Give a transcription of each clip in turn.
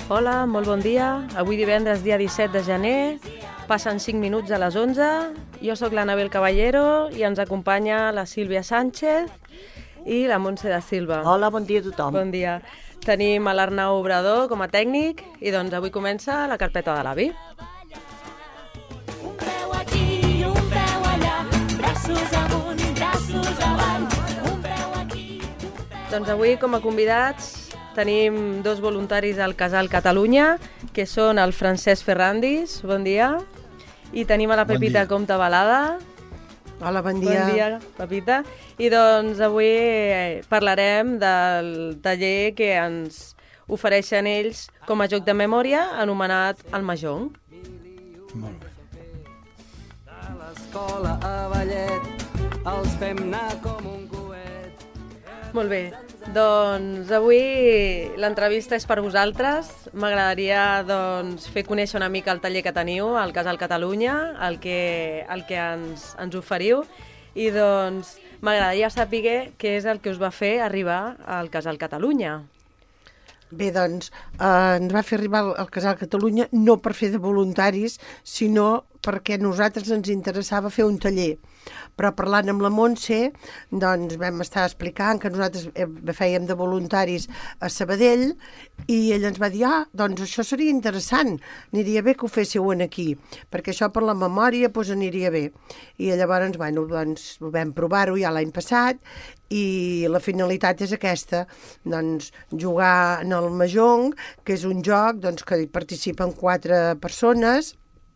Hola, molt bon dia. Avui divendres, dia 17 de gener, passen 5 minuts a les 11. Jo sóc l'Anabel Caballero i ens acompanya la Sílvia Sánchez i la Montse da Silva. Hola, bon dia a tothom. Bon dia. Tenim a l'Arnau Obrador com a tècnic i doncs avui comença la carpeta de l'avi. Un peu aquí, un peu allà, braços amunt, braços avall, un peu aquí, un peu... Doncs avui com a convidats tenim dos voluntaris al Casal Catalunya, que són el Francesc Ferrandis, bon dia, i tenim a la Pepita Comte Balada. Hola, bon dia. Bon dia, Pepita. I doncs avui parlarem del taller que ens ofereixen ells com a joc de memòria anomenat el Mahjong. Molt bé. A l'escola a ballet els fem anar com un coet. Molt bé, doncs avui l'entrevista és per vosaltres. M'agradaria doncs, fer conèixer una mica el taller que teniu al Casal Catalunya, el que ens oferiu, i doncs m'agradaria saber què és el que us va fer arribar al Casal Catalunya. Bé, doncs, ens va fer arribar al Casal Catalunya no per fer de voluntaris, sinó perquè a nosaltres ens interessava fer un taller. Però parlant amb la Montse, doncs vam estar explicant que nosaltres fèiem de voluntaris a Sabadell i ell ens va dir, doncs això seria interessant, aniria bé que ho féssiu aquí, perquè això per la memòria doncs aniria bé. I llavors, bueno, doncs vam provar-ho ja l'any passat i la finalitat és aquesta, doncs jugar en el Mahjong, que és un joc doncs, que hi participen 4 persones,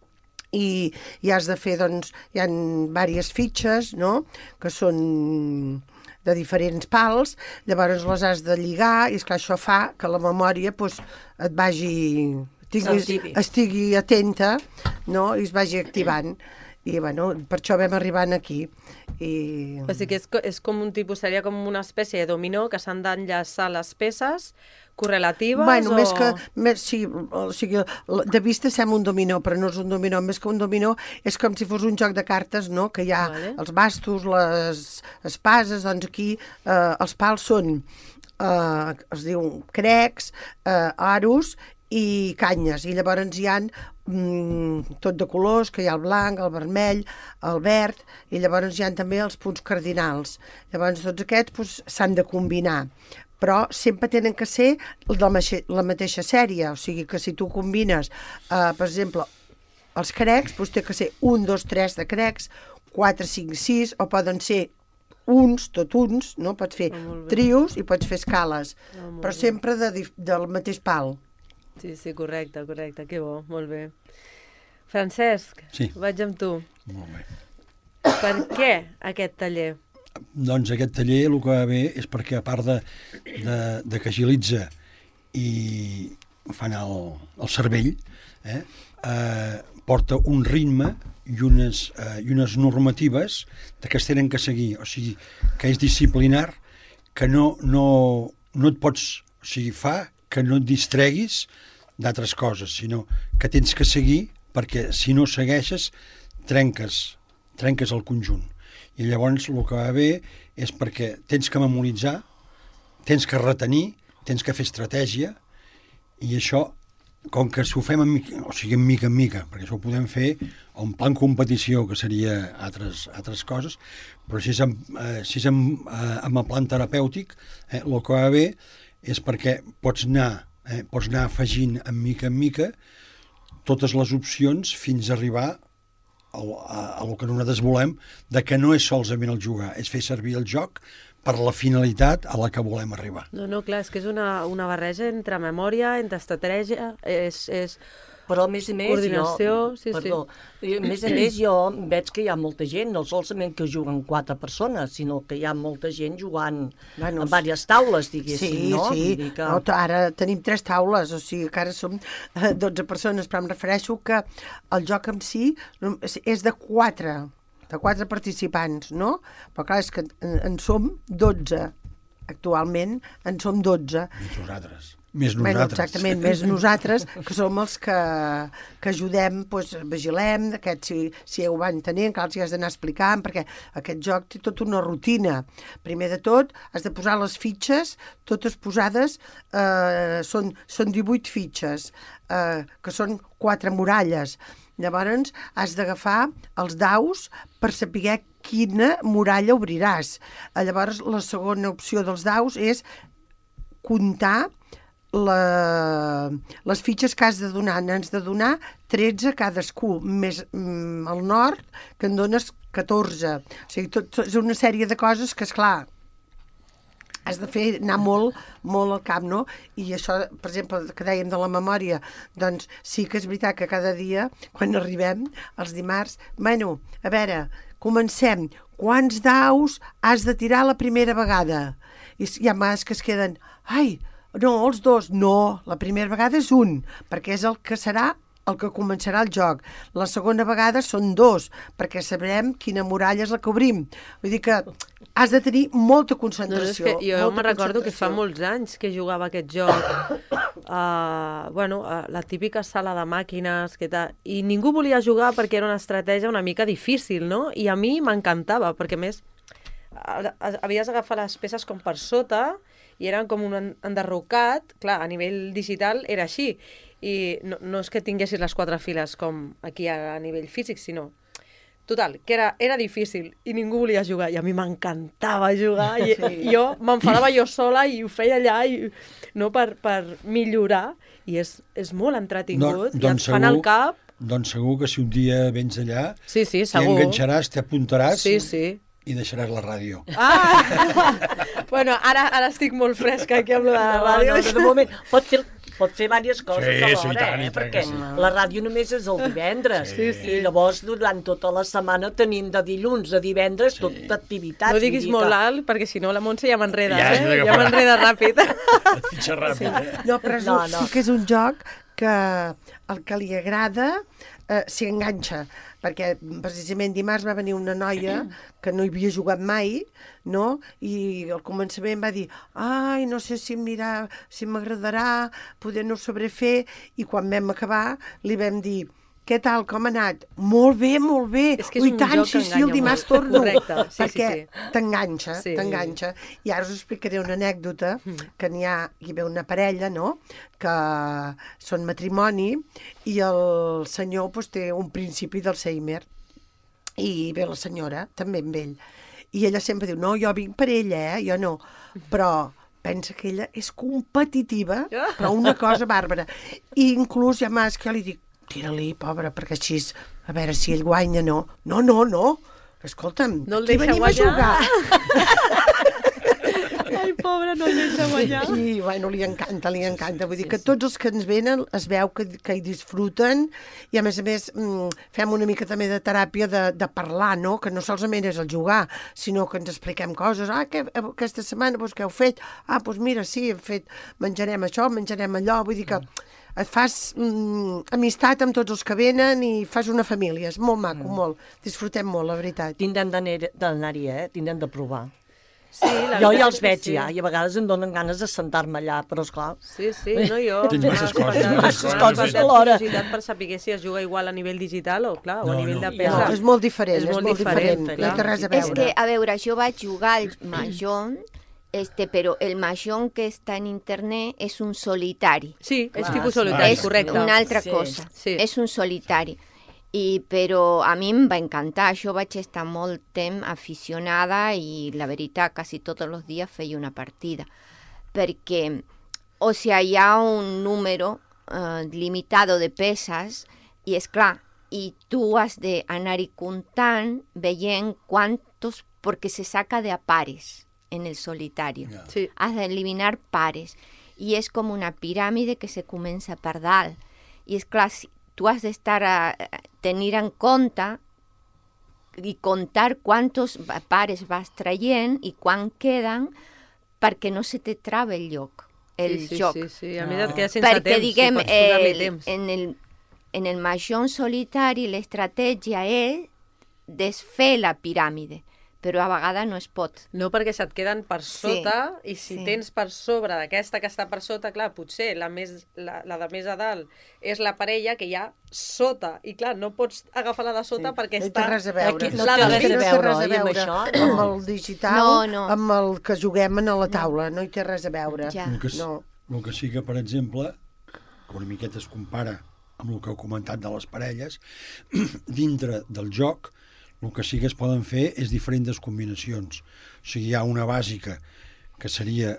i has de fer, doncs, hi ha diverses fitxes, no?, que són de diferents pals, llavors les has de lligar i, esclar, això fa que la memòria doncs, et vagi, estigui atenta, no?, i es vagi activant. I, bueno, per això vam arribar aquí. O sigui que és com un tipus, seria com una espècie de dominó que s'han d'enllaçar les peces correlatives? Bueno, sí, o sigui, de vista sembla un dominó, però no és un dominó. Més que un dominó és com si fos un joc de cartes, no?, que hi ha els bastos, les espases, doncs aquí els pals són, es diu crecs, aros i canyes, i llavors hi ha tot de colors, que hi ha el blanc, el vermell, el verd, i llavors hi ha també els punts cardinals. Llavors tots aquests s'han de combinar, però sempre tenen que ser la mateixa sèrie, o sigui que si tu combines, per exemple, els crecs, doncs té que ser 1, 2, 3 de crecs, 4, 5, 6, o poden ser tot uns, no? Pots fer trios i pots fer escales, però sempre del mateix pal. Sí, correcte, que bo, molt bé. Francesc, sí. Vaig amb tu. Molt bé. Per què aquest taller? Doncs aquest taller el que va bé és perquè a part de que agilitza i fa anar el cervell, porta un ritme i unes normatives que es tenen que seguir, o sigui, que és disciplinar, que no et pots, o sigui, fa que no et distreguis d'altres coses, sinó que tens que seguir, perquè si no segueixes trenques el conjunt. I llavors el que va bé és perquè tens que memoritzar, tens que retenir, tens que fer estratègia, i això, com que s'ho fem en mica en mica, perquè això ho podem fer en plan competició, que seria altres coses, però si és en el plan terapèutic, el que va bé és perquè pots anar afegint en mica totes les opcions fins a arribar a el que nosaltres volem, de que no és solament el jugar, és fer servir el joc per la finalitat a la que volem arribar. No, clar, és que és una barreja entre memòria, entre estratègia, és Però, a més a més, coordinació, a més jo veig que hi ha molta gent, no solament que juguen 4 persones, sinó que hi ha molta gent jugant en diverses taules, diguéssim, no? Sí. Ara tenim 3 taules, o sigui que ara som 12 persones, però em refereixo que el joc en si és de 4 participants, no? Però clar, és que en som 12, actualment en som 12. I nosaltres. Més nosaltres. Exactament, més nosaltres, que som els que ajudem, doncs, vigilem, si ho van tenint, que els hi has d'anar explicant, perquè aquest joc té tota una rutina. Primer de tot, has de posar les fitxes, totes posades, són 18 fitxes, que són 4 muralles. Llavors, has d'agafar els daus per saber quina muralla obriràs. Llavors, la segona opció dels daus és comptar les fitxes que has de donar. N'has de donar 13 cadascú, més al nord, que en dones 14. O sigui, tot és una sèrie de coses que, esclar, has de fer anar molt al cap, no? I això, per exemple, que dèiem de la memòria, doncs sí que és veritat que cada dia, quan arribem els dimarts, bueno, a veure, comencem. Quants daus has de tirar la primera vegada? I hi ha vegades que es queden, ai, no, els 2, no, la primera vegada és un, perquè és el que serà el que començarà el joc. La segona vegada són 2, perquè sabrem quina muralla és la que obrim. Vull dir que has de tenir molta concentració. No, és que jo me recordo que fa molts anys que jugava aquest joc, la típica sala de màquines, i ningú volia jugar perquè era una estratègia una mica difícil, no? I a mi m'encantava, perquè a més havies d'agafar les peces com per sota i eren com un enderrocat. Clar, a nivell digital era així. I no és que tinguessis les 4 files com aquí a nivell físic, sinó... Total, que era difícil i ningú volia jugar. I a mi m'encantava jugar. I jo m'enfadava jo sola i ho feia allà no per millorar. I és molt entretingut. I et fan el cap. Doncs segur que si un dia vens allà, sí, t'hi segur. enganxaràs, t'apuntaràs i deixaràs la ràdio. Bueno, ara estic molt fresca aquí amb la ràdio. No, de moment pot fer diverses coses alhora, perquè la ràdio només és el divendres. I llavors durant tota la setmana tenim de dilluns a divendres tota activitat. No diguis molt alt, perquè si no la Montse ja m'enreda, ja m'enreda ràpid. Et fitxa ràpid, No, però sí que és un joc que el que li agrada s'hi enganxa, perquè precisament dimarts va venir una noia que no hi havia jugat mai, no? I al començament va dir, ai, no sé si m'agradarà, poder no ho sabré fer, i quan vam acabar li vam dir, què tal, com ha anat? Molt bé, molt bé. És que és un joc que enganya el dimarts torno. Correcte, perquè t'enganxa, Sí. t'enganxa. I ara us explicaré una anècdota, que hi ve una parella, no?, que són matrimoni, i el senyor té un principi d'Alzheimer, i ve la senyora, també amb ell. I ella sempre diu, no, jo vinc per ella, jo no. Però pensa que ella és competitiva, però una cosa bàrbara. I inclús hi ha mas que jo li dic, tira-li, pobra, perquè així, a veure si ell guanya, no. No. Escolta'm, no el aquí deixa venim a jugar. Ai, pobra, no el deixa guanyar. I, bueno, li encanta. Vull dir que tots els que ens venen es veu que hi disfruten i, a més, fem una mica també de teràpia de parlar, no? Que no solament és el jugar, sinó que ens expliquem coses. Aquesta setmana, què heu fet? Doncs mira, sí, hem fet, menjarem això, menjarem allò. Vull dir que et fas amistat amb tots els que venen i fas una família. És molt maco, molt. Disfrutem molt, la veritat. Tindrem d'anar-hi, tindrem de provar. Sí, jo ja els veig ja, i a vegades em donen ganes de sentar-me allà, però esclar... Sí, no, jo... Tens masses coses. Masses coses alhora. Per saber si es juga igual a nivell digital o a nivell de pesa. No, és molt diferent, és molt diferent. No té res a veure. És que, a veure, jo vaig jugar al Mahjong, però el Mahjong que està en internet és un solitari. Sí, és tipus solitari, correcte. És una altra cosa, és un solitari. Però a mi em va encantar, jo vaig estar molt temps aficionada i la veritat, quasi tots els dies feia una partida, perquè, hi ha un número limitado de peces i, és clar, i tu has d'anar-hi comptant, veient quantos, perquè se saca de a pares en el solitario. Sí. Has d'eliminar pares. I és com una piràmide que se comença per dalt. I, és clar, tu has d'estar a tenir en compte i comptar quants pares vas traient i quan queden perquè no se te trava el joc. Sí, a més et queda sense perquè, temps, diguem, pots posar-li temps. En el Mahjong solitari l'estratègia és desfer la piràmide, però a vegades no es pot. No, perquè se't queden per sota, i si sí. tens per sobre d'aquesta que està per sota, clar, potser la de més a dalt és la parella que hi ha sota, i clar, no pots agafar la de sota perquè No hi té està... res a veure. Aquí no La té de res a dins. veure, res a oi, amb veure això? amb el digital, No. amb el que juguem a la taula. No hi té res a veure. Ja. El que, No. el que sí que, per exemple, que una miqueta es compara amb el que heu comentat de les parelles, dintre del joc, el que sí que es poden fer és diferents combinacions. O sigui, hi ha una bàsica que seria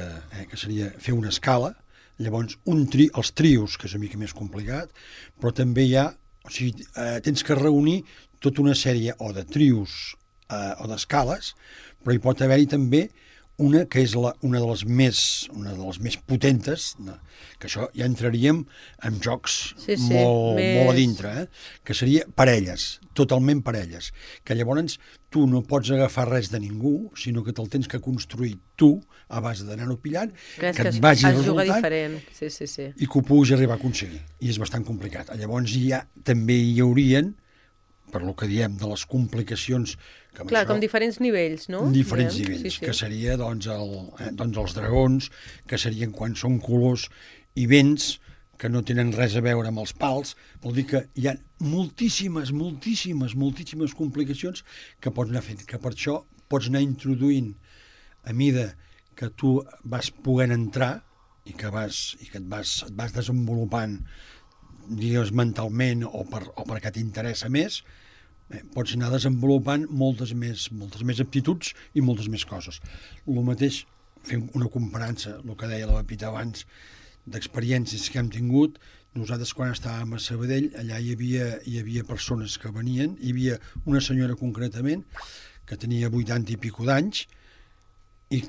fer una escala, llavors els trios, que és una mica més complicat, però també hi ha, o sigui, tens que reunir tota una sèrie o de trios o d'escales, però hi pot haver-hi també una que és una de les més potentes, que això ja entraríem en jocs molt a dintre, que seria parelles, totalment parelles, que llavors tu no pots agafar res de ningú, sinó que te'l tens que construir tu a base d'anar-ho pillant, que et vagi juga resultant diferent, sí. i que ho puguis arribar a aconseguir. I és bastant complicat. Llavors també hi haurien, per lo que diem de les complicacions... Clar, com diferents nivells, no? Diferents nivells, que seria doncs els dragons, que serien quan són colors i vents, que no tenen res a veure amb els pals. Vol dir que hi ha moltíssimes complicacions que pots anar fent, que per això pots anar introduint a mida que tu vas podent entrar i que et vas desenvolupant, digues, mentalment o perquè t'interessa més, pots anar desenvolupant moltes més aptituds i moltes més coses. El mateix, fent una comparança, el que deia la Pepita abans, d'experiències que hem tingut, nosaltres quan estàvem a Sabadell, allà hi havia persones que venien, hi havia una senyora concretament que tenia 80 i pico d'anys i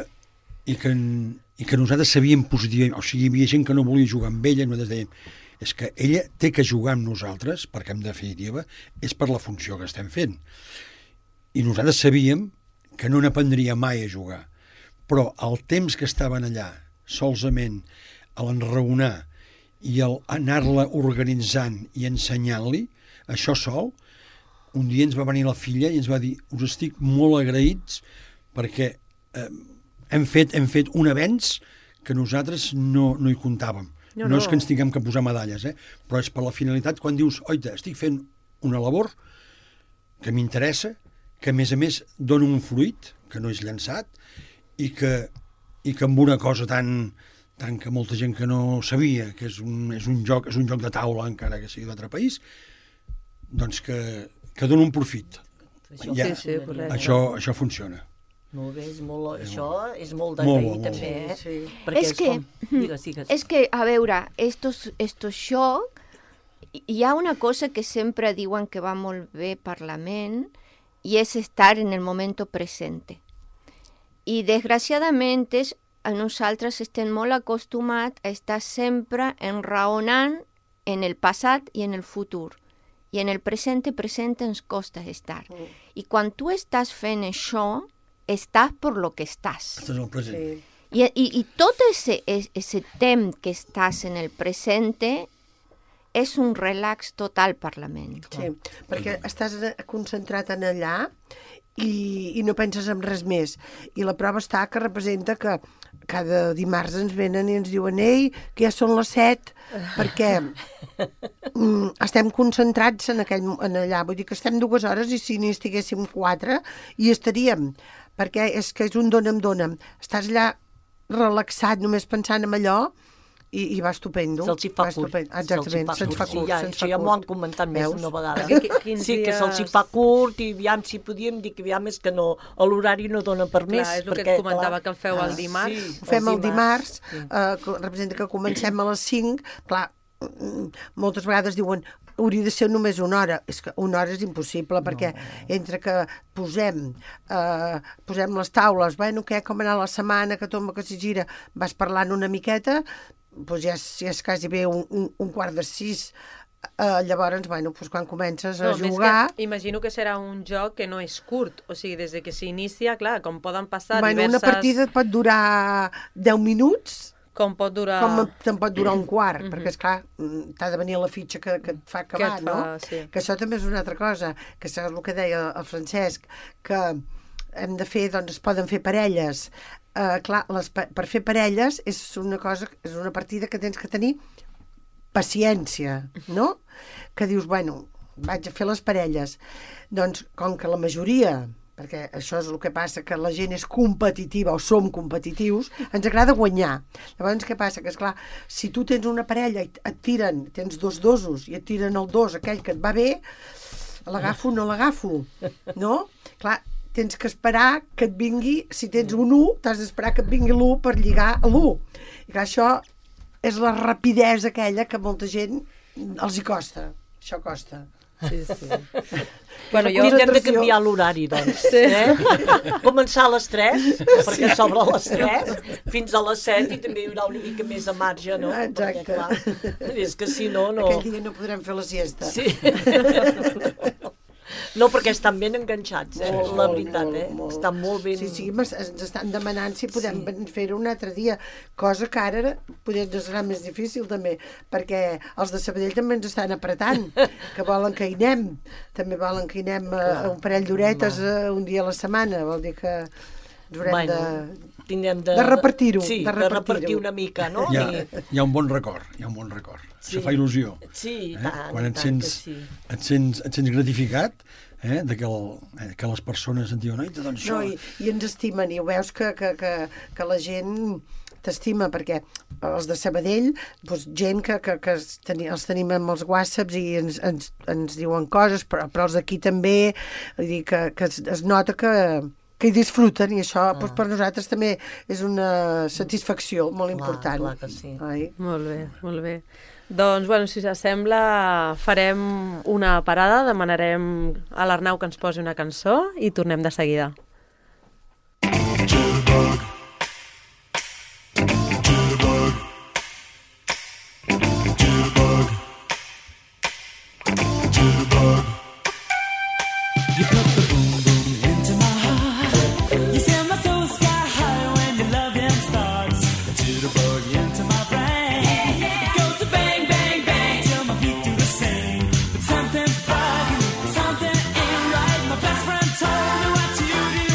que nosaltres sabíem positivament, o sigui, hi havia gent que no volia jugar amb ella, nosaltres dèiem, és que ella té que jugar amb nosaltres, perquè en definitiva és per la funció que estem fent. I nosaltres sabíem que no n'aprendria mai a jugar. Però el temps que estaven allà, solament a l'enraonar i a anar-la organitzant i ensenyant-li, això sol, un dia ens va venir la filla i ens va dir, us estic molt agraïts perquè hem fet un avenç que nosaltres no hi comptàvem. No és que ens tinguem que posar medalles, però és per la finalitat quan dius, oita, estic fent una labor que m'interessa, que a més dona un fruit, que no és llançat, i que amb una cosa tan que molta gent que no sabia, que és un joc de taula, encara que sigui d'altre país, doncs que dona un profit. Això funciona. Molt bé, això és molt d'agrair també, Sí. Perquè digues. Es que, a veure, estos shock, hi ha una cosa que sempre diuen que va molt bé per la ment i és estar en el moment present. I desgraciadament nosaltres estem molt acostumats a estar sempre enraonant en el passat i en el futur. I en el present ens costa estar. I quan tu estàs fent això, estàs per lo que estàs. Estàs al present. Sí. I tot ese temps que estàs en el present és un relax total per la ment. Sí, perquè estàs concentrat en allà i no penses en res més. I la prova està que representa que cada dimarts ens venen i ens diuen ei, que ja són les 7, perquè estem concentrats en allà. Vull dir que estem 2 hores i si n'hi estiguéssim 4 hi estaríem, perquè és que és un dona'm. Estàs allà relaxat només pensant en allò i va estupendo. Se'ls hi fa curt. Exactament, se'ls fa curt. Això ja m'ho han comentat més d'una vegada. Sí, que se'ls hi fa curt i aviam si podíem dir que aviam és que no, l'horari no dona per més. Clar, és el que et comentava, que el feu el dimarts. Sí, ho fem el dimarts, representa que comencem a les 5, clar, moltes vegades diuen hauria de ser només 1 hora. És que 1 hora és impossible, perquè entre que posem les taules, bueno, com ha anat la setmana, que tomba, que s'hi gira, vas parlant una miqueta, doncs ja és quasi bé un 5:15. Llavors, bueno, quan comences a jugar... Imagino que serà un joc que no és curt, o sigui, des que s'inicia, clar, com poden passar diverses... Una partida pot durar 10 minuts, Com pot durar... Com te'n pot durar un quart, perquè, esclar, t'ha de venir la fitxa que et fa acabar, no? Sí. Que això també és una altra cosa, que és el que deia el Francesc, que hem de fer, doncs es poden fer parelles. Clar, per fer parelles és una cosa, és una partida que tens que tenir paciència, no? Que dius, bueno, vaig a fer les parelles. Doncs, com que la majoria... perquè això és el que passa, que la gent és competitiva o som competitius, ens agrada guanyar. Llavors, què passa? Que, esclar, si tu tens una parella i et tiren, tens dos dosos, i et tiren el dos, aquell que et va bé, l'agafo o no l'agafo, no? Clar, tens que esperar que et vingui, si tens un 1, t'has d'esperar que et vingui l'1 per lligar a l'1. I clar, això és la rapidesa aquella que molta gent els hi costa. Això costa. Sí, sí. Bueno, tindrem de canviar l'horari, doncs. Sí. Començar a les 3, perquè s'obre a les 3, fins a les 7, i també hi haurà una mica més de marge, no? Exacte. Perquè, clar, és que si no, no... Aquell dia no podrem fer la siesta. Sí. No, perquè estan ben enganxats, la veritat, molt. Estan molt ben... Sí, ens estan demanant si podem fer-ho un altre dia, cosa que ara potser ens serà més difícil també, perquè els de Sabadell també ens estan apretant, que volen que hi anem, també volen que hi anem a un parell d'horetes un dia a la setmana, vol dir que ens haurem de repartir-ho. Sí, de repartir una mica, no? Hi ha un bon record, Això fa il·lusió. Sí, tant, quan et sents gratificat, que les persones et diuen, doncs això... No, i ens estimen, i ho veus que la gent t'estima, perquè els de Sabadell, doncs, gent que els tenim amb els whatsapps i ens diuen coses, però els d'aquí també, vull dir que es nota que hi disfruten, i això doncs, per nosaltres també és una satisfacció molt important. Clar que sí. Molt bé, molt bé. Doncs, bueno, si s'assembla, farem una parada, demanarem a l'Arnau que ens posi una cançó i tornem de seguida. Something's bugging, something ain't right. My best friend told me what you do.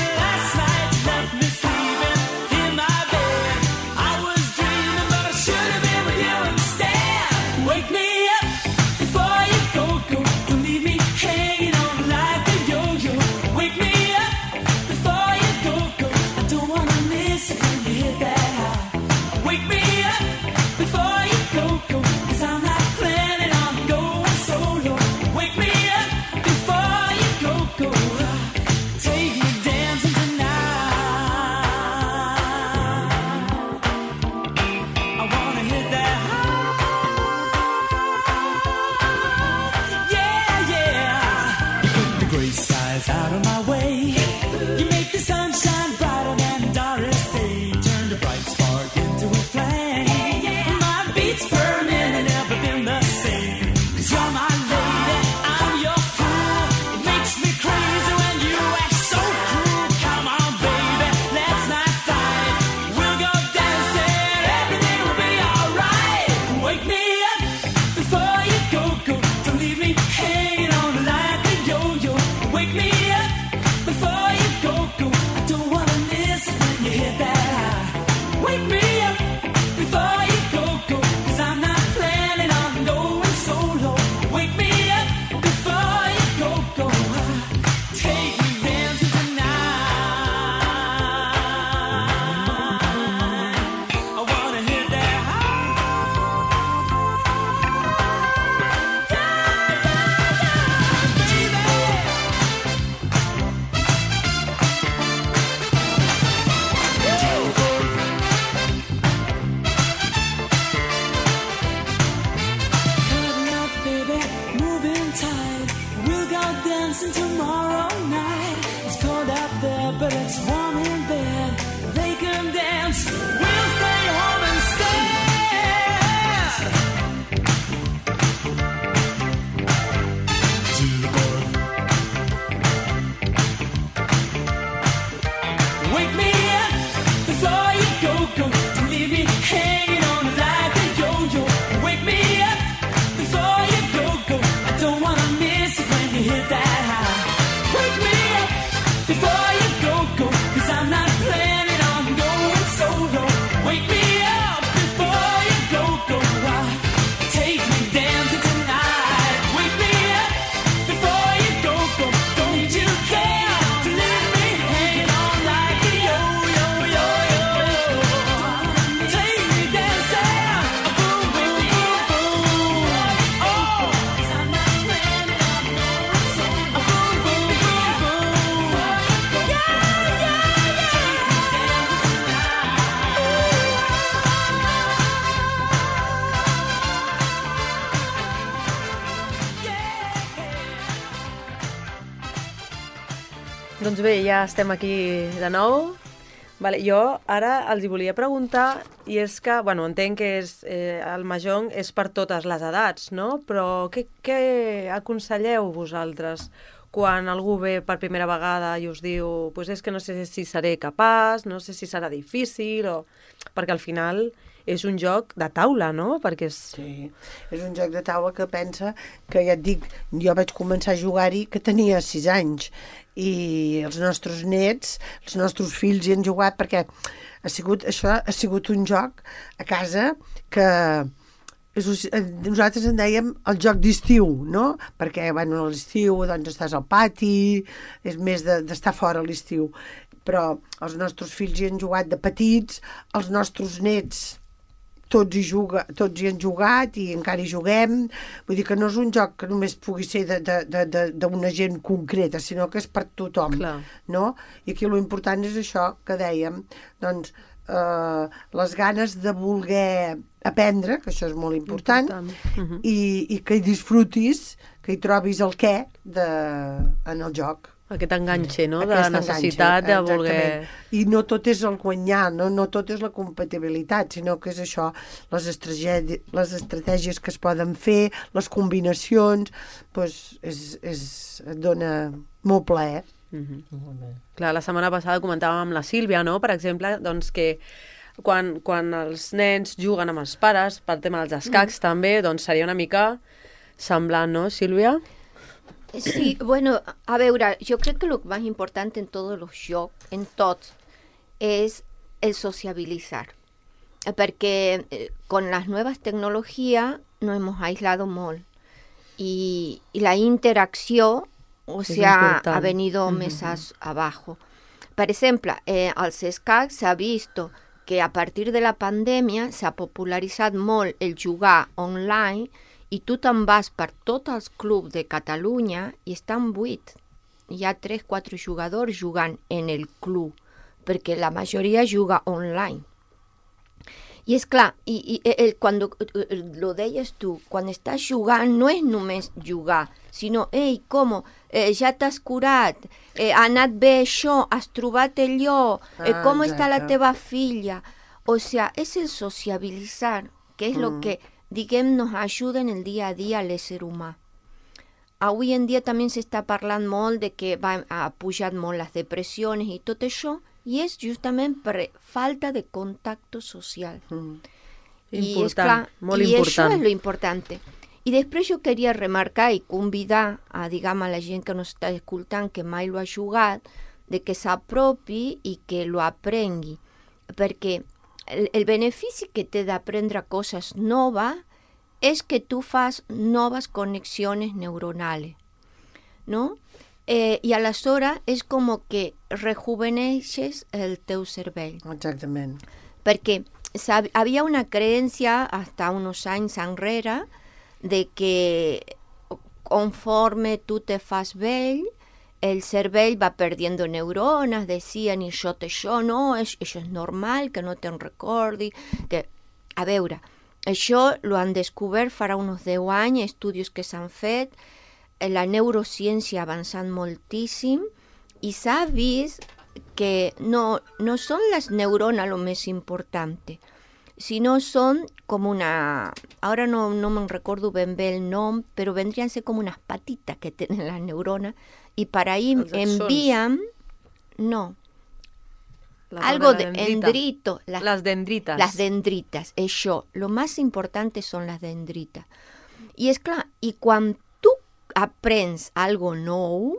Doncs bé, ja estem aquí de nou. Vale, jo ara els hi volia preguntar, i és que, bueno, entenc que el Mahjong és per totes les edats, no? Però què aconselleu vosaltres quan algú ve per primera vegada i us diu pues és que no sé si seré capaç, no sé si serà difícil, perquè al final és un joc de taula, no? Perquè Sí, és un joc de taula que pensa que, ja et dic, jo vaig començar a jugar-hi que tenia 6 anys i els nostres nets, els nostres fills hi han jugat perquè això ha sigut un joc a casa que nosaltres en dèiem el joc d'estiu, no? Perquè, bueno, a l'estiu doncs estàs al pati, és més d'estar fora a l'estiu. Però els nostres fills hi han jugat de petits, els nostres nets tots hi han jugat i encara hi juguem. Vull dir que no és un joc que només pugui ser d'una gent concreta, sinó que és per tothom. Clar. No? I aquí l'important és això que dèiem, doncs, les ganes de voler aprendre, que això és molt important. I que hi disfrutis, que hi trobis el què en el joc. Aquest enganxe, no? De necessitat de voler... I no tot és el guanyar, no tot és la compatibilitat, sinó que és això, les estratègies que es poden fer, les combinacions, doncs et dona molt plaer. Clar, la setmana passada comentàvem amb la Sílvia, no? Per exemple, doncs que quan els nens juguen amb els pares, pel tema dels escacs també, doncs seria una mica semblant, no, Sílvia? Sí, bueno, a veure, jo crec que el més important en tots els jocs, en tots, és el sociabilizar. Perquè con las nuevas tecnologías nos hemos aislado molt. Y la interacció, o sea, ha venido més abajo. Per exemple, als escacs s'ha vist que a partir de la pandèmia s'ha popularitzat molt el jugar online i tu te'n vas per tots els clubs de Catalunya i estan 8. Hi ha 3-4 jugadors jugant en el club, perquè la majoria juga online. I és clar, quan lo deies tu, quan estàs jugant no és només jugar, sinó, ei, com, ja t'has curat, ha anat bé això, has trobat allò, com està la teva filla? O sea, és el sociabilitzar, que és el que diguem, nos ayuda en el día a día al ser humà. Avui en dia també s'està parlant molt de que ha pujat molt les depressions i tot això, i és justament per falta de contacte social. Important, és clar, molt i important. això és lo important. I després jo queria remarcar i convidar a, diguem, a la gent que nos està escoltant, que mai lo ha jugat, de que s'apropi i que lo aprengui. Perquè el benefici que té d'aprendre coses noves és que tu fas noves conexiones neuronales, ¿no? I aleshores és com que rejuveneixes el teu cervell. Exactament. Perquè havia una creencia hasta unos anys enrere de que conforme tu te fas vell, el cervell va perdiendo neurones, decien, i això no, això és normal, que no te'n recordi. A veure, això lo han descobert farà uns 10 anys, estudis que s'han fet, la neurociència ha avançat moltíssim, i s'ha vist que no són les neurones lo més important, sinó són com una... Ara no me'n recordo ben bé el nom, però vendrien a ser com unes patites que tenen les neurones, i per ahí envían... No. Algo de dendrito. Las dendritas. Las dendritas, això. Lo más importante son las dendritas. I és clar, i quan tu aprens algo nou,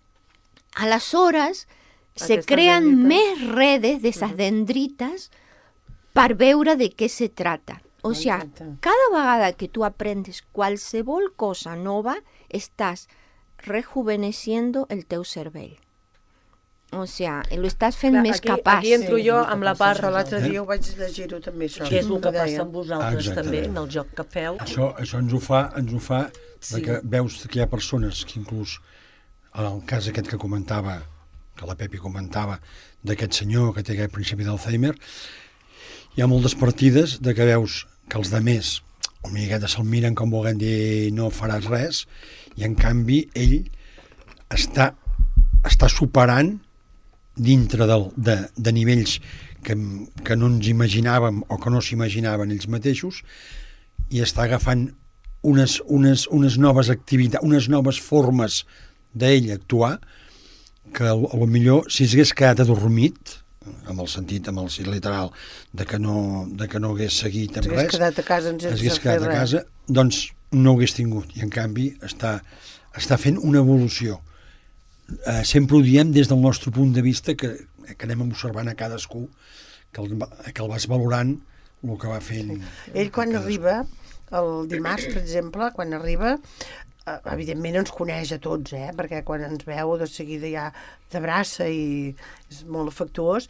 aleshores se creen més redes d'esas dendritas per veure de què se trata. O sea, cada vegada que tu aprendes qualsevol cosa nova, estàs rejuveneciendo el teu cervell. O sea, lo estàs fent més capaç. Aquí entro jo amb la part... L'altre dia ho vaig llegir-ho també, això. Que és el que passa amb vosaltres també, en el joc que feu. Això ens ho fa perquè veus que hi ha persones que inclús, en el cas aquest que comentava, que la Pepi comentava, d'aquest senyor que té aquest principi d'Alzheimer, hi ha moltes partides de que veus que els demés, una miqueta se'l miren com volent dir no faràs res, i en canvi ell està està superant dintre de nivells que no ens imaginàvem o que no s'imaginaven ells mateixos, i està agafant unes noves activitats, unes noves formes d'ell actuar, que potser si s'hagués quedat adormit, amb el sentit literal de que no hagués seguit amb res, hagués quedat a casa, doncs no ho hagués tingut, i en canvi està fent una evolució. Sempre ho diem des del nostre punt de vista, que anem observant a cadascú, que el vas valorant el que va fent. Ell quan arriba, el dimarts, per exemple, quan arriba, evidentment ens coneix a tots, perquè quan ens veu de seguida ja t'abraça i és molt afectuós,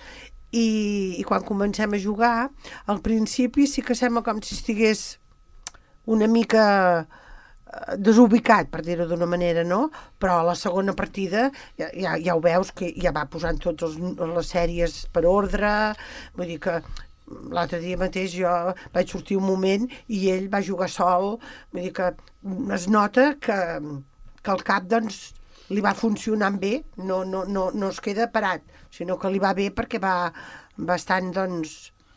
i quan comencem a jugar, al principi sí que sembla com si estigués una mica desubicat, per dir-ho d'una manera, no? Però a la segona partida ja ho veus que ja va posant totes les sèries per ordre, vull dir que l'altre dia mateix jo vaig sortir un moment i ell va jugar sol, vull dir que es nota que el cap doncs li va funcionant bé, no es queda parat, sinó que li va bé perquè va bastant doncs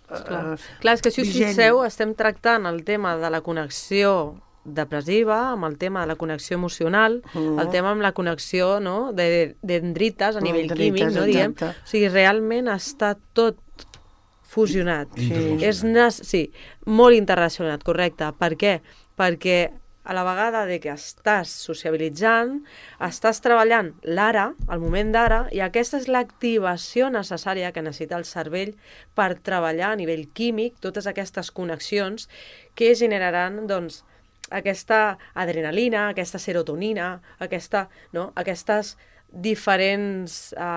clar, és que si us fixeu estem tractant el tema de la connexió depressiva, amb el tema de la connexió emocional, el tema amb la connexió, no, de dendrites a nivell químic, no, diguem. O sigui, realment està tot fusionat. Sí, molt interrelacionat, correcte. Per què? Perquè a la vegada de que estàs sociabilitzant, estàs treballant l'ara, el moment d'ara, i aquesta és l'activació necessària que necessita el cervell per treballar a nivell químic totes aquestes connexions que generaran, doncs, aquesta adrenalina, aquesta serotonina, aquestes diferents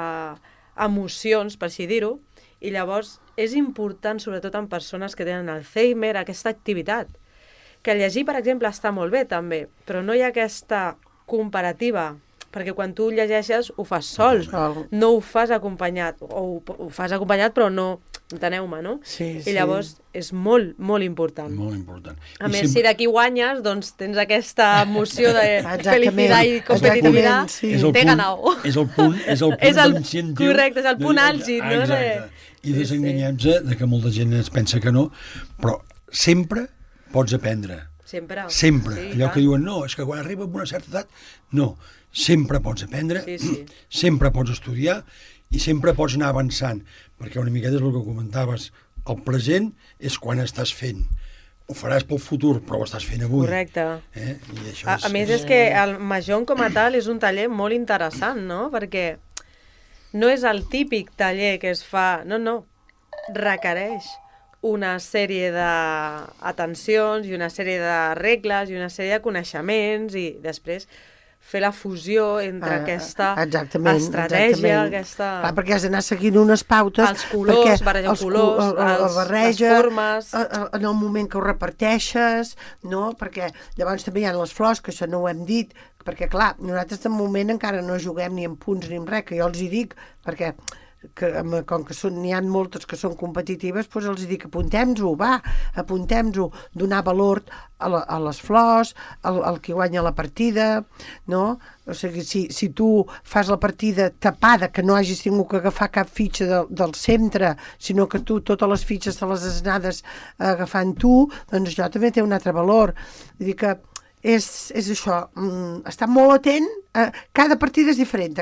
emocions, per així dir-ho, i llavors és important, sobretot en persones que tenen Alzheimer, aquesta activitat. Que llegir, per exemple, està molt bé, també, però no hi ha aquesta comparativa, perquè quan tu llegeixes ho fas sol, no ho fas acompanyat, o ho fas acompanyat però no, enteneu-me, no? Sí. I llavors és molt, molt important. Molt important. A més, si d'aquí guanyes, doncs tens aquesta emoció de felicitat i competitivitat, t'he ganat. És el punt d'incentiu. Correcte, és el punt àlgid, no? Exacte. I desenganyem-se de que molta gent es pensa que no, però sempre pots aprendre. Sempre. Sempre. Allò que diuen, no, és que quan arriba a una certa edat, no. Sempre pots aprendre, sempre pots estudiar i sempre pots anar avançant, perquè una miqueta és el que comentaves, el present és quan estàs fent. Ho faràs pel futur, però ho estàs fent avui. Correcte. I això a més, és que el Mahjong com a tal és un taller molt interessant, no? Perquè no és el típic taller que es fa... No. Requereix una sèrie d'atencions i una sèrie de regles i una sèrie de coneixements i després fer la fusió entre aquesta estratègia, aquesta... Clar, perquè has d'anar seguint unes pautes... Els colors, barrejar colors, les formes... En el moment que ho reparteixes, no? Perquè llavors també hi ha les flors, que això no ho hem dit, perquè clar, nosaltres de moment encara no juguem ni en punts ni en res, que jo els hi dic, perquè... com que n'hi ha moltes que són competitives, doncs els dic, apuntem-nos-ho, apuntem-nos-ho, donar valor a les flors, al que guanya la partida, no? O sigui, si tu fas la partida tapada, que no hagis tingut que agafar cap fitxa del centre, sinó que tu totes les fitxes te les has anades agafant tu, doncs això també té un altre valor. Vull dir que és això, estar molt atent, cada partida és diferent,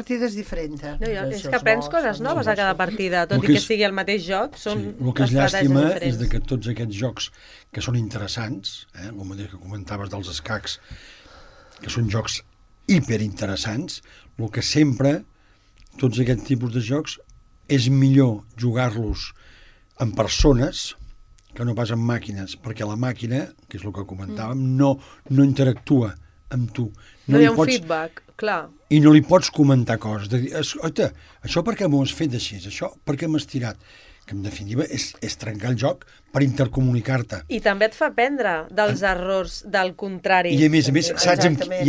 és que aprens coses noves a cada partida, tot i que sigui el mateix joc, són el que és llàstima és que tots aquests jocs que són interessants, el mateix que comentaves dels escacs, que són jocs hiperinteressants, el que sempre, tots aquests tipus de jocs, és millor jugar-los amb persones que no pas amb màquines, perquè la màquina, que és el que comentàvem, no interactua amb tu. No hi ha un feedback, clar. I no li pots comentar coses, de dir, oita, això per què m'ho has fet així, això per què m'has tirat? Que en definitiva és trencar el joc per intercomunicar-te. I també et fa aprendre dels errors del contrari. I a més saps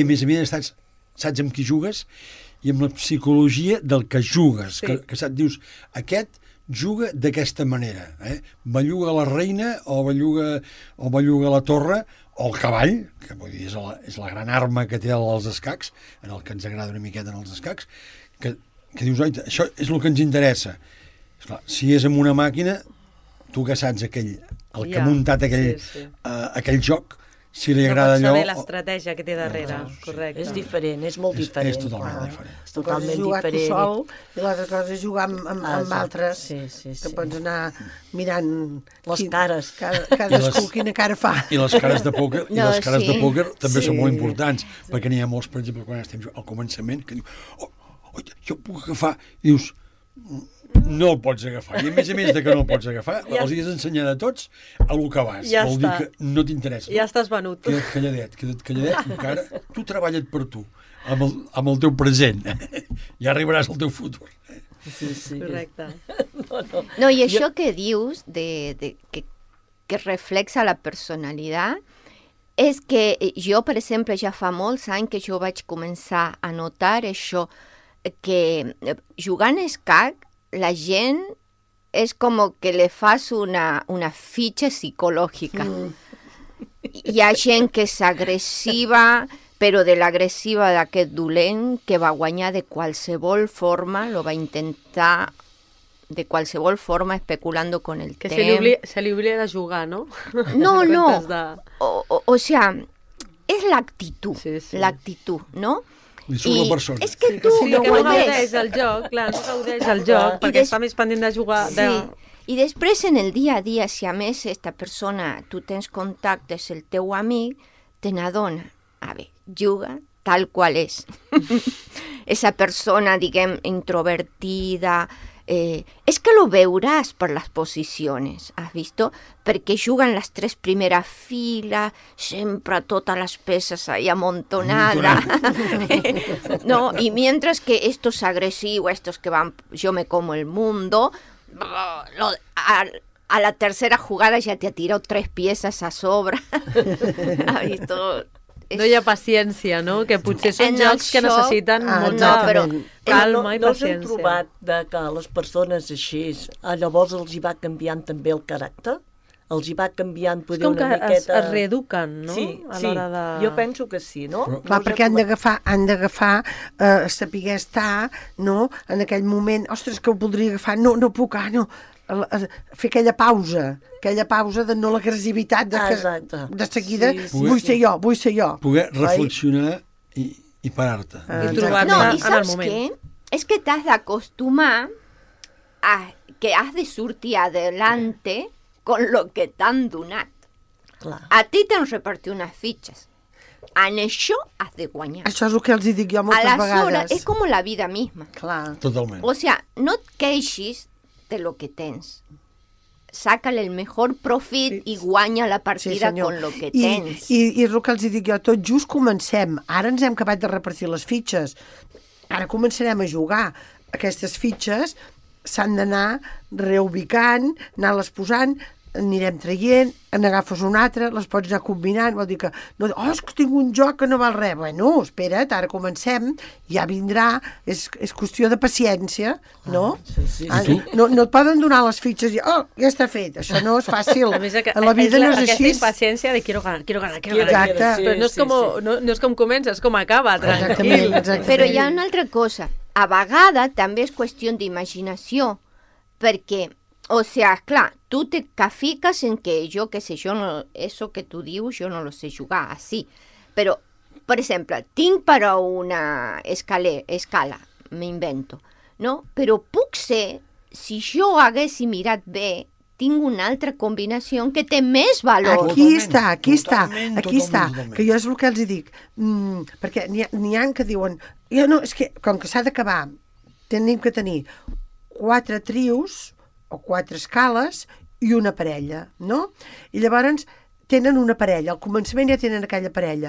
amb qui jugues i amb la psicologia del que jugues, que saps, dius, aquest juga d'aquesta manera, belluga la reina o belluga la torre o el cavall, que vull dir, és la gran arma que té els escacs, en el que ens agrada una miqueta en els escacs, que dius, oi, això és el que ens interessa. Esclar, si és amb una màquina, tu que saps el que ha muntat aquell joc, si li agrada allò... Però pots saber l'estratègia que té darrere, correcte. És diferent, és molt diferent. És totalment diferent. És totalment jugar tu diferent. sol i l'altra cosa és jugar amb altres, que pots anar mirant les cares. Cadascú quina cara fa. I les cares de pòquer, de pòquer també són molt importants, perquè n'hi ha molts, per exemple, quan estem al començament, que diu, jo puc agafar, i dius, no el pots agafar, i a més de que no el pots agafar, els hi has ensenyat a tots a lo que vas, vol dir que no t'interessa. Ja estàs venut. Queda't calladet, encara tu treballa't per tu, amb el teu present, ja arribaràs al teu futur. Sí. Correcte. No, i això que dius, que reflexa la personalitat, és que jo, per exemple, ja fa molts anys que jo vaig començar a notar això, que jugant a escac, la gent és com que le fas una fitxa psicològica. Hi ha gent que és agressiva, però de l'agressiva d'aquest dolent, que va guanyar de qualsevol forma, lo va intentar de qualsevol forma, especulando con el que temps. se li obliga de jugar, ¿no? No. O sea, és l'actitud, l'actitud, no? Li surt la persona. És que tu que no gaudeix el joc, clar, no gaudeix el joc, perquè està més pendent de jugar. Sí, i després en el dia a dia, si a més esta persona, tu tens contactes, el teu amic, te n'adona. A veure, juga tal qual és. Esa persona, diguem, introvertida, és que lo veuràs per les posicions, has vist? Perquè juguen les 3 primeres files, sempre totes les peces ahí amontonadas. No, y mientras que esto es agresivo, estos que van, yo me como el mundo, a la tercera jugada ya te ha tirado 3 piezas a sobra. ¿Has visto? No hi ha paciència, no? Que potser són jocs que necessiten molta calma i paciència. No us heu trobat que les persones així, llavors els hi va canviant també el caràcter? Els hi va canviant poder una miqueta... És com que es reeduquen, no? Sí, jo penso que sí, no? Clar, perquè han d'agafar, saber estar, no? En aquell moment, ostres, que ho voldria agafar, no puc, no... fer aquella pausa de no l'agressivitat de seguida, vull ser jo. Poder reflexionar i parar-te. I saps què? És que t'has d'acostumar a que has de sortir adelante con lo que t'han donat. Clar. A ti t'han repartit unes fitxes. En això has de guanyar. Això és el que els dic jo moltes vegades. Aleshores, és com la vida misma. Clar. Totalment. O sea, no et queixis de lo que tens. Sácale el mejor profit i guanya la partida con lo que tens. I és el que els dic jo, tot just comencem. Ara ens hem acabat de repartir les fitxes. Ara començarem a jugar. Aquestes fitxes s'han d'anar reubicant, anar-les posant, anirem traient, n'agafes una altra, les pots anar combinant, vol dir que, no, és que tinc un joc que no val res. Bueno, espera't, ara comencem, ja vindrà, és qüestió de paciència, no? Sí. No et poden donar les fitxes i, ja està fet, això no és fàcil. A més, a la vida no és així. Aquesta impaciència de quiero ganar. Exacte. Però no és com comença, és com acaba, tranquil. Exactament. Però hi ha una altra cosa. A vegades també és qüestió d'imaginació, perquè o sea, clar, tu te fiques en que jo, qué sé, no, eso que tu dius, jo no lo sé jugar així. Però, per exemple, tinc per a una escala, m'invento, no? Però puc ser, si jo hagués mirat bé, tinc una altra combinació que té més valor. Aquí està, que jo és el que els dic. Perquè n'hi ha que diuen, no, és que, com que s'ha d'acabar, tenim que tenir 4 trios o 4 escales i una parella, no? I llavors tenen una parella, al començament ja tenen aquella parella,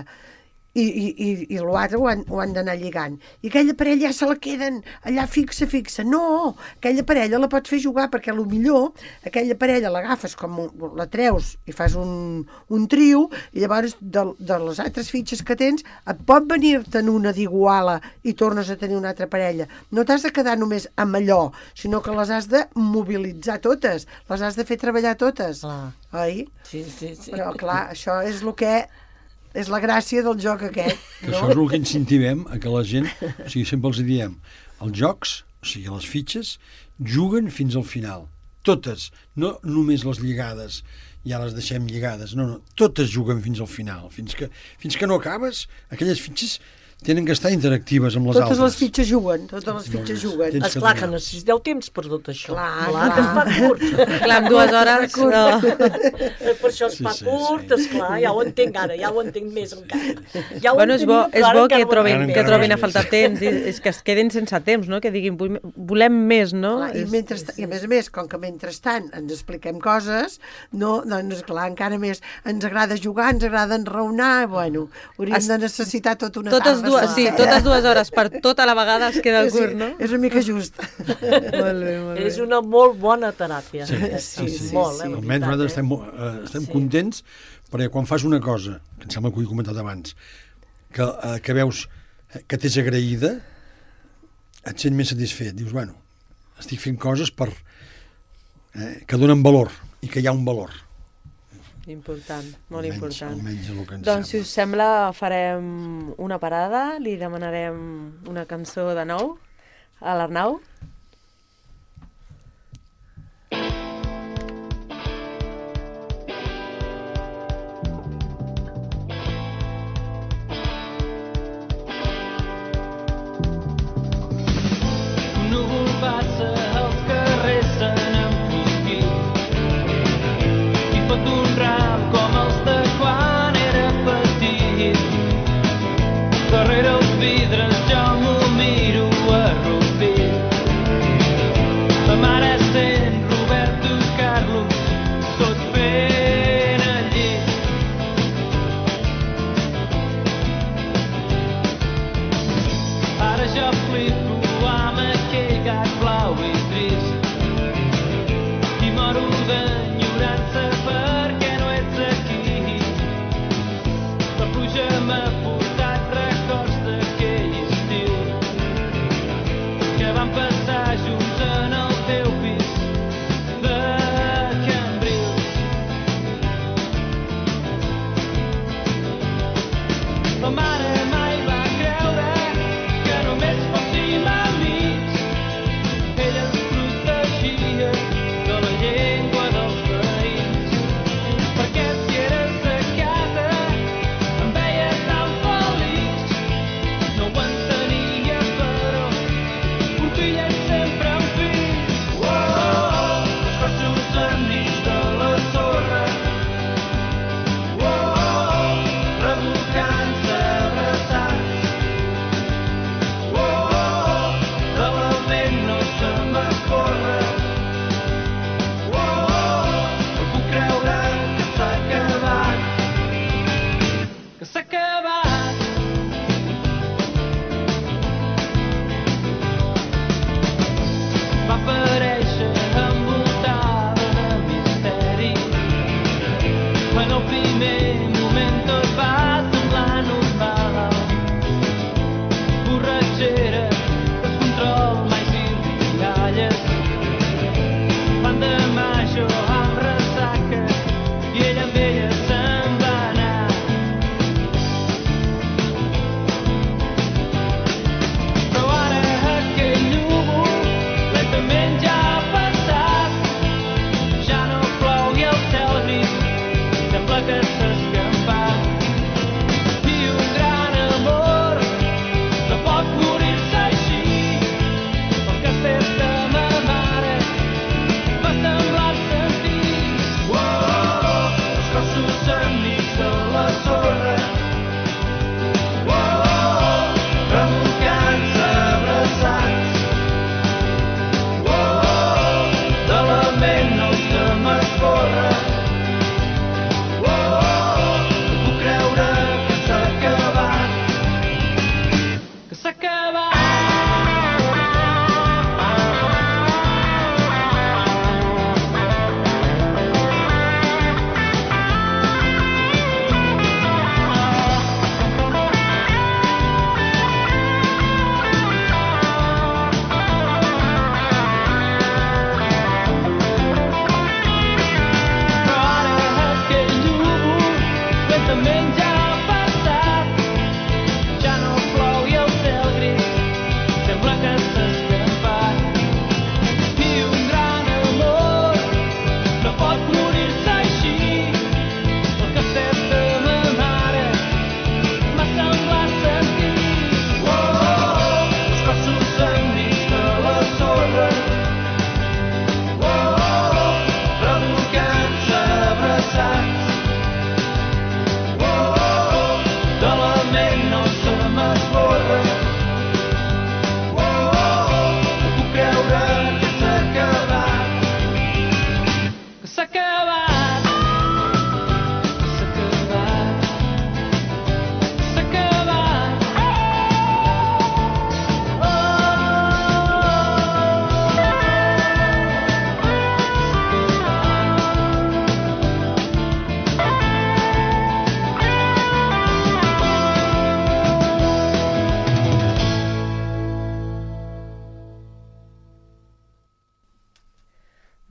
i l'altre ho han d'anar lligant. I aquella parella ja se la queden allà fixa. No, aquella parella la pots fer jugar, perquè millor aquella parella l'agafes com la treus i fas un trio, i llavors de les altres fitxes que tens et pot venir-te'n una d'iguala i tornes a tenir una altra parella. No t'has de quedar només amb allò, sinó que les has de mobilitzar totes, les has de fer treballar totes. Oi? Sí. Però clar, això és el que... és la gràcia del joc aquest, no? Això és el que incentivem a que la gent, o sigui, sempre els diem, els jocs, o sigui, les fitxes, juguen fins al final. Totes, no només les lligades, ja les deixem lligades, no, totes juguen fins al final. Fins que no acabes, aquelles fitxes tenen que estar interactives amb les altres. Totes les fitxes juguen. Esclar que necessiteu temps per tot això. Clar. Que es fa curt. Clar, amb 2 hores... No. Per això es fa curt, esclar, ja ho entenc ara, ja ho entenc més encara. Ja ho Bueno, és bo que trobin encara a faltar temps, és que es quedin sense temps, no? Que diguin, volem més, no? Clar, I a més, com que mentrestant ens expliquem coses, no, doncs clar, encara més, ens agrada jugar, ens agrada enraonar, bueno, hauríem de necessitar tota una tarda. Totes 2 hores per tota la vegada es queda curt, no? És una mica just. Molt bé. És una molt bona teràpia. Sí. Molt, Almenys nosaltres estem contents perquè quan fas una cosa, que em sembla que ho he comentat abans, que veus que t'és agraïda, et sents més satisfet. Dius, bueno, estic fent coses que donen valor i que hi ha un valor. Important, molt important. Almenys el que ens Doncs, si sembla. us sembla, farem una parada, li demanarem una cançó de nou a l'Arnau. Un núvol passa als carrers s'han enfosquit i fot un ram com els de quan era petit. Darrere els vidres jo m'ho miro arrupit. La mare sent Roberto Carlos tot fent el llit. Ara jo flipo amb aquell gat blau i trist i moro d'enyorança perquè no ets aquí. La pluja m'ha portat records d'aquell estiu que vam passar junts en el teu pis de Cambrils. La mare mai va creure que només fóssim amics. Ella ens protegia de la llengua dels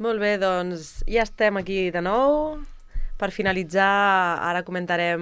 Molt bé, doncs ja estem aquí de nou. Per finalitzar, ara comentarem,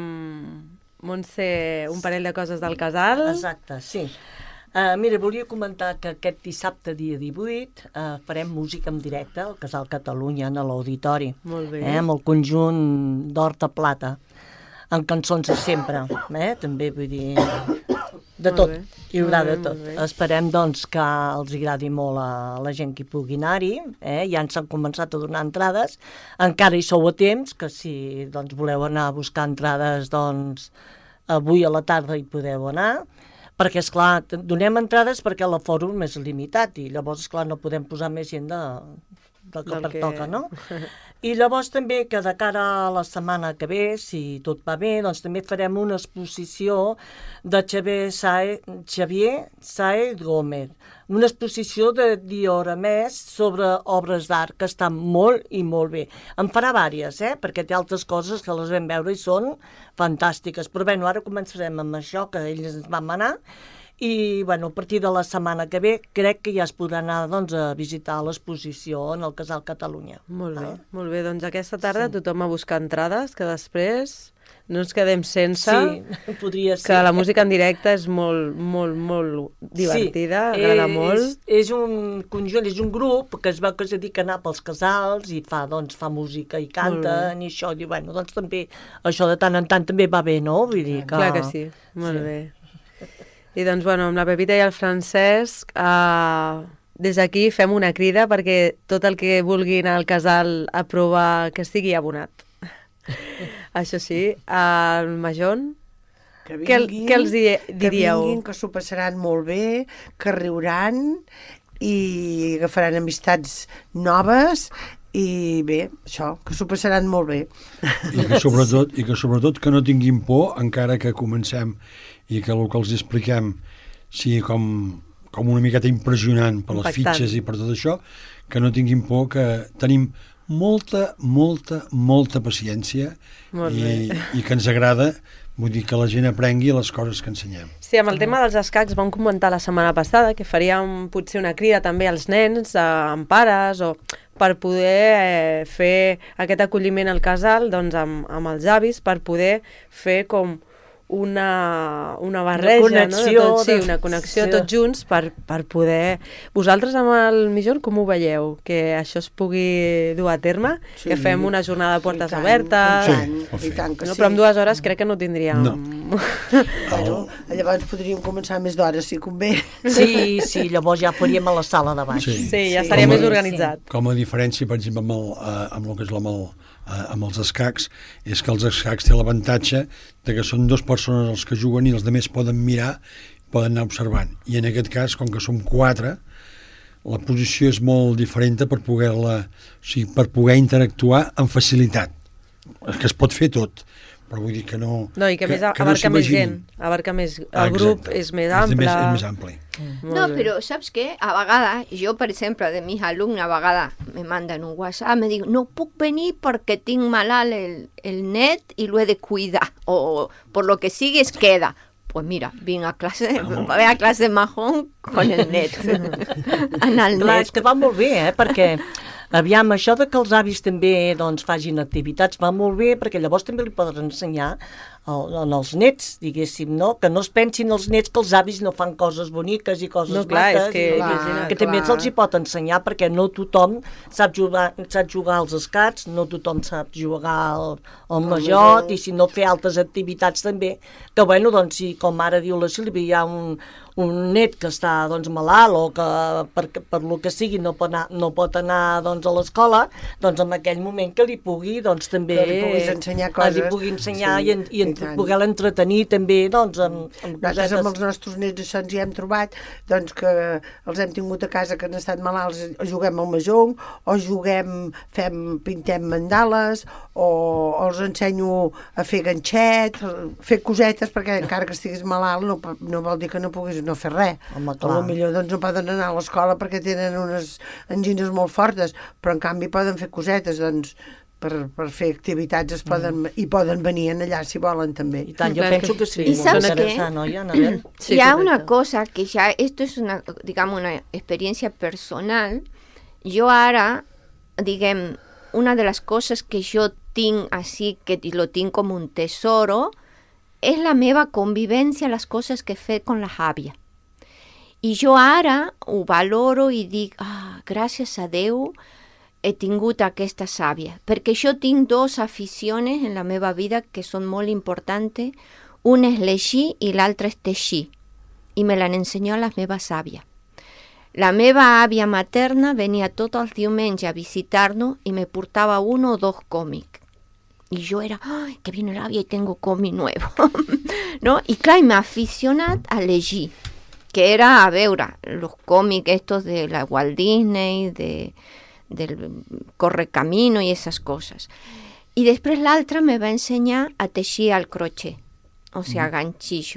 Montse, un parell de coses del casal. Exacte, sí. Mira, volia comentar que aquest dissabte, dia 18, farem música en directe al Casal Catalunya, en l'auditori. Molt bé. Amb el conjunt d'Horta Plata, amb cançons de sempre, també, vull dir, de Molt tot, bé. hi haurà Molt de bé, tot. molt bé. Esperem, doncs, que els agradi molt a la gent que hi pugui anar-hi, ja ens han començat a donar entrades, encara hi sou a temps, que si doncs, voleu anar a buscar entrades, doncs, avui a la tarda hi podeu anar, perquè, esclar, donem entrades perquè l'afòrum és limitat i llavors, esclar, no podem posar més gent del que pertoca, no? I llavors també que de cara a la setmana que ve, si tot va bé, doncs també farem una exposició de Xavier Saez Gómez, una exposició de dioramés sobre obres d'art que està molt i molt bé. En farà vàries, perquè té altres coses que les vam veure i són fantàstiques. Però bé, ara començarem amb això, que ells ens van manar, i bueno, a partir de la setmana que ve crec que ja es podrà anar doncs, a visitar l'exposició en el Casal Catalunya. Molt bé, molt bé. Doncs aquesta tarda tothom a buscar entrades, que després no ens quedem sense, Sí, podria ser. que la música en directe és molt, molt, molt divertida, agrada molt. És un conjunt, és un grup que es veu que es dedica a anar pels casals i fa música i canten i això, i bueno, doncs també això de tant en tant també va bé, no? Vull dir que... Clar que sí, molt bé. I doncs, bueno, amb la Pepita i el Francesc, des d'aquí fem una crida perquè tot el que vulgui anar al casal a provar que estigui abonat. Això sí, al Majon, Que què els diríeu? Que vinguin, que s'ho passaran molt bé, que riuran i agafaran amistats noves i bé, això, que s'ho passaran molt bé. I que sobretot que no tinguin por, encara que comencem i que el que els expliquem sigui com una miqueta impressionant per les Impactant. fitxes i per tot això, que no tinguin por, que tenim molta paciència i que ens agrada, vull dir, que la gent aprengui les coses que ensenyem. Sí, amb el tema dels escacs vam comentar la setmana passada que faríem potser una crida també als nens, amb pares, o per poder fer aquest acolliment al casal doncs, amb els avis, per poder fer com una barreja, connexió, no? De tot, una connexió tots junts per poder... Vosaltres amb el Migjorn com ho veieu? Que això es pugui dur a terme? Sí. Que fem una jornada de portes I tant, obertes? Sí, i tant que No, sí. però en 2 hores crec que no tindríem... No. Bueno, llavors podríem començar més d'hores, si convé. Sí, llavors ja faríem a la sala de baix. Sí, ja estaria més organitzat. Com a diferència, per exemple, amb el que és amb els escacs, és que els escacs té l'avantatge de que són 2 persones els que juguen i els altres poden mirar, poden anar observant. I en aquest cas, com que som 4, la posició és molt diferent per per poder interactuar amb facilitat. Que es pot fer tot, però vull dir que no... No, i que més abarca més gent, abarca més... El grup és més ample. És més ampli. No, pero ¿sabes qué? A vegades, yo, por ejemplo, de mis alumnos, a vegades me mandan un WhatsApp, me digo, no puc venir perquè tinc malalt el net i lo he de cuidar, o por lo que sigui es queda. Pues mira, vinc a clase de majón con el net. En el Clar, net. és que va molt bé, perquè aviam, això de que els avis també doncs, facin activitats va molt bé, perquè llavors també li poden ensenyar als nets, diguéssim, no? Que no es pensin els nets que els avis no fan coses boniques i coses No, clar, maques, és que, imagina't, que també clar. se'ls hi pot ensenyar, perquè no tothom sap jugar als escacs, no tothom sap jugar al majot, i si no fer altres activitats també, que bueno, doncs si com ara diu la Sílvia, hi ha un net que està doncs, malalt o que per lo que sigui no pot anar doncs, a l'escola, doncs en aquell moment que li pugui doncs, també Que li puguis ensenyar coses. li pugui ensenyar Sí, i tant. poder-la entretenir també doncs, amb Nosaltres amb els nostres nets això ens hi hem trobat, doncs que els hem tingut a casa que han estat malalts, o juguem al mahjong, o pintem mandales, o els ensenyo a fer ganxet, fer cosetes, perquè encara que estiguis malalt no vol dir que no puguis no fer res. Home, clar. Potser doncs, no poden anar a l'escola perquè tenen unes angines molt fortes, però en canvi poden fer cosetes, doncs, per fer activitats i poden venir allà si volen també. I tant, jo Clar, penso que sí. I saps què? Oi, Anabel? Sí, y hay correcto. una cosa que ya, esto es una, digamos, una experiencia personal. Yo ahora diguem, una de les coses que jo tinc així, que lo tinc com un tesoro, és la meva convivència, les coses que he fet amb la àvia. I jo ara ho valoro i dic, gràcies a Déu he tingut aquesta àvia, perquè jo tinc dos aficions en la meva vida que són molt importants. Una és llegir i l'altra és teixir, i me l'han ensenyat les meves àvies. La meva àvia materna venia tots els diumenges a visitar-nos i me portava 1 o 2 còmics. I jo era, ¡ay, que viene l'àvia y tengo cómic nuevo! ¿No? I clar, m'ha aficionat a llegir, que era, a veure, los còmics estos de la Walt Disney, del Correcamino i esas coses. I després l'altra me va ensenyar a teixir al crochet, o sigui, ganxillo.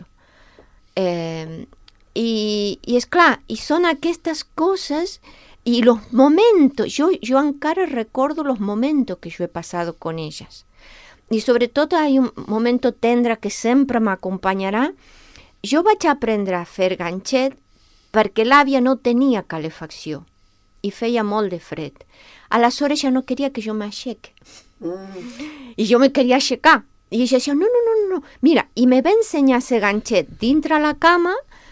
I és clar, i són aquestes coses i los momentos, yo encara recuerdo los momentos que yo he pasado con ellas. Y sobre todo hay un momento tendre que sempre m'acompanyarà. Jo vaig aprendre a fer ganxet perquè l'àvia no tenia calefacció i feia molt de fred. Aleshores ja no queria que jo m'aixeque. I jo me queria aixecar. I ella decía, no, mira, y me va a ensenyar a fer ganxet dintre la cama,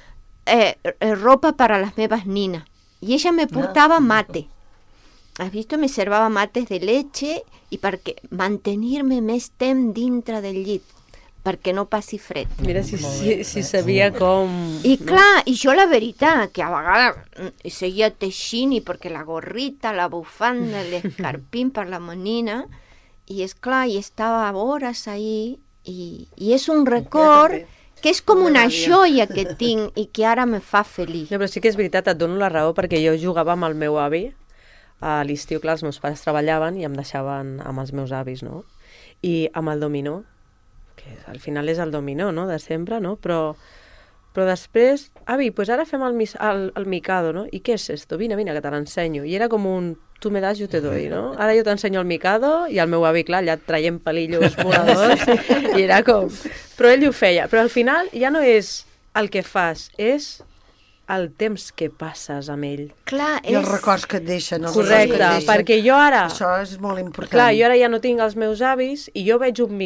ropa para las meves ninas. Y ella me portava mate. Has visto? Me servava mates de leche i perquè mantenir-me més temps dintre del llit, perquè no passi fred. Mira si sabia com... I clar, i jo la veritat, que a vegades seguia teixint i perquè la gorrita, la bufanda, l'escarpín per la menina, i és clar, i estava hores ahí, i és un record que és com una joia que tinc i que ara me fa feliç. No, però sí que és veritat, et dono la raó, perquè jo jugava amb el meu avi a l'estiu, clar, els meus pares treballaven i em deixaven amb els meus avis, no? I amb el dominó, que al final és el dominó, no?, de sempre, no? Però després, avi, pues ara fem el Mikado, no? I què és esto? Vine, que te l'ensenyo. I era com un, tu me das, jo te doy, no? Ara jo t'ensenyo el Mikado i el meu avi, clar, allà traient pelillos voladors, i era com... Però ell ho feia. Però al final ja no és el que fas, és el temps que passes amb ell. Clar, I els records que et deixen. Correcte, perquè jo ara... Això és molt important. Clar, jo ara ja no tinc els meus avis i jo veig un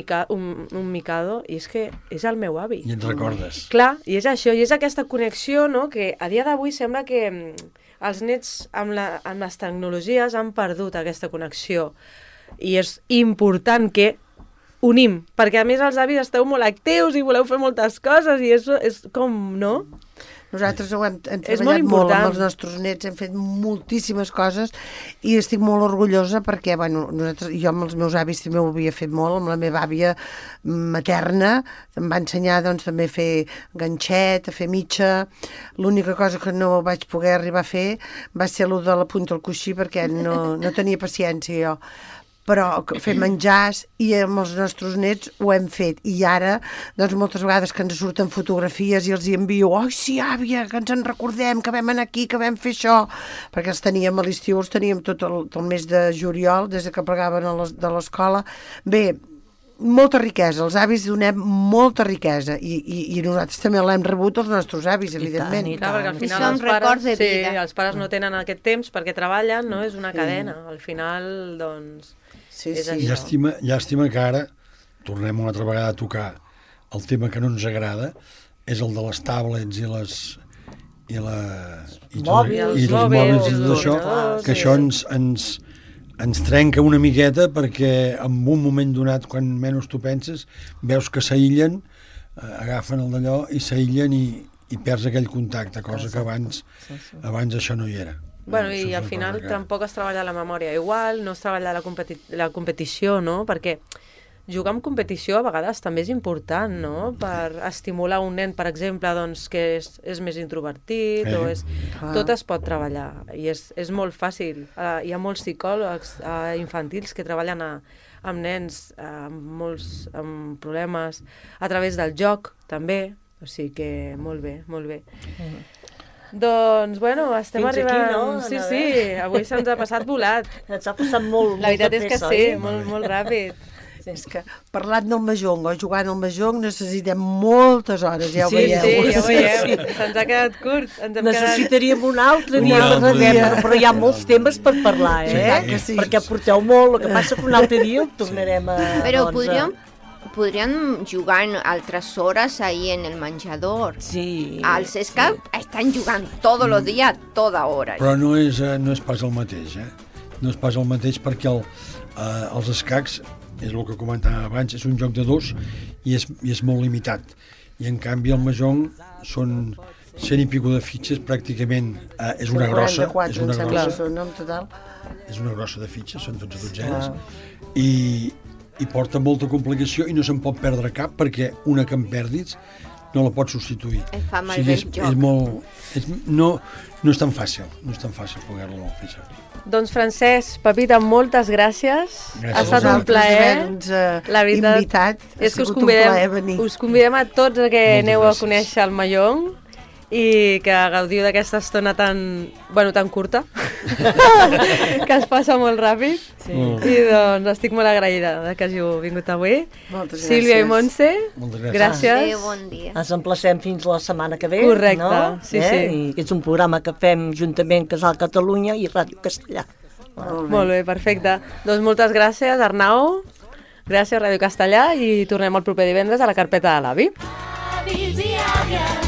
Mikado i és que és el meu avi. I et recordes. Clar, i és això, i és aquesta connexió, no?, que a dia d'avui sembla que els nets amb les tecnologies han perdut aquesta connexió. I és important que unim, perquè a més els avis esteu molt actius i voleu fer moltes coses i és com, no? Nosaltres hem treballat molt amb els nostres nets, hem fet moltíssimes coses i estic molt orgullosa perquè, bueno, jo amb els meus avis també ho havia fet molt, amb la meva àvia materna, em va ensenyar doncs també a fer ganxet, a fer mitja. L'única cosa que no vaig poder arribar a fer va ser allò de la punta al coixí perquè no tenia paciència jo. Però fer menjars i amb els nostres nets ho hem fet. I ara, doncs moltes vegades que ens surten fotografies i els hi envio, oi, sí, àvia, que ens en recordem, que vam anar aquí, que vam fer això, perquè els teníem a l'estiu, els teníem tot el mes de juliol, des que plegaven de l'escola. Bé, molta riquesa, els avis donem molta riquesa i nosaltres també l'hem rebut els nostres avis, evidentment. Clar, perquè al final els pares no tenen aquest temps perquè treballen, no? És una cadena. Al final, doncs... Sí. Llàstima que ara tornem una altra vegada a tocar el tema que no ens agrada, és el de les tablets i els mòbils i tot això, que això ens trenca una miqueta perquè en un moment donat, quan menys tu penses, veus que s'aïllen, agafen el d'allò i s'aïllen i perds aquell contacte, cosa que abans això no hi era. Bueno, i al final tampoc es treballa la memòria igual, no es treballa la competició, no? Perquè jugar en competició a vegades també és important, no? Per estimular un nen, per exemple, doncs, que és més introvertit, tot es pot treballar, i és molt fàcil. Hi ha molts psicòlegs infantils que treballen amb nens amb problemes a través del joc, també, o sigui que molt bé, molt bé. Doncs, bueno, estem arribant... Aquí, no? Sí, avui se'ns ha passat volat. Ens ha passat molt La veritat de és que pressa, sí, oi? molt ràpid. És que parlant del mahjong o jugant al mahjong necessitem moltes hores, ja ho Sí, veieu. Sí, ja ho veiem. Sí. Se'ns ha quedat curt. Ens hem quedat... Necessitaríem un altre dia, Un altre dia. però hi ha molts temes per parlar, Sí, clar que eh? sí. Perquè porteu molt, el que passa que un altre dia ho tornarem a... Pero doncs, podrían jugar en altres hores ahí en el menjador. Sí. Als escacs estan jugant tots els dies, tota hora. Però no és pas el mateix, No és pas el mateix perquè els escacs, és el que comentava abans, és un joc de dos i és molt limitat. I en canvi el mahjong són 100 i pico de fitxes, pràcticament és una grossa. 44, És una em sembla que grossa. són, no, en total. És una grossa de fitxes, són 12 dotzenes, i porta molta complicació i no se'n pot perdre cap perquè una que en perdis no la pots substituir. Es fa malbé el joc. és molt... No és tan fàcil, poder-lo fer servir. Doncs Francesc, Pepita, moltes gràcies. Gràcies Ha a estat un vosaltres plaer. haver-nos La veritat invitat. Ha és que sigut un plaer venir. us convidem a tots a que Moltes aneu a gràcies. conèixer el Mahjong i que gaudiu d'aquesta estona tan curta, que es passa molt ràpid. Sí. I doncs estic molt agraïda de que hàgiu vingut avui. Moltes Sílvia i gràcies. Montse, Moltes gràcies. gràcies. Adéu, bon dia. Ens emplacem fins la setmana que ve, Correcte, no? sí, sí. I és un programa que fem juntament Casal Catalunya i Ràdio Castellà. Molt bé, perfecte. Doncs moltes gràcies, Arnau. Gràcies, Ràdio Castellà, i tornem el proper divendres a la carpeta de l'avi. Avis i àvies,